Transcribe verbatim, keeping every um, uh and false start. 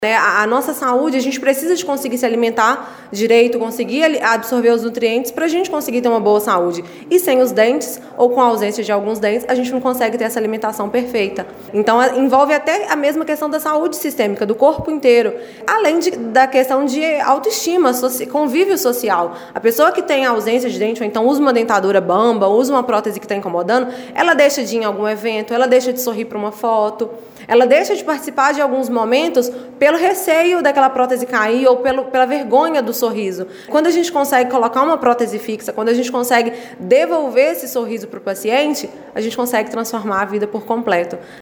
A nossa saúde, a gente precisa de conseguir se alimentar direito, conseguir absorver os nutrientes para a gente conseguir ter uma boa saúde. E sem os dentes, ou com a ausência de alguns dentes, a gente não consegue ter essa alimentação perfeita. Então, envolve até a mesma questão da saúde sistêmica, do corpo inteiro. Além de, da questão de autoestima, soci, convívio social. A pessoa que tem ausência de dente, ou então usa uma dentadura bamba, usa uma prótese que está incomodando, ela deixa de ir em algum evento, ela deixa de sorrir para uma foto, ela deixa de participar de alguns momentos pelo receio daquela prótese cair ou pelo, pela vergonha do sorriso. Quando a gente consegue colocar uma prótese fixa, quando a gente consegue devolver esse sorriso para o paciente, a gente consegue transformar a vida por completo.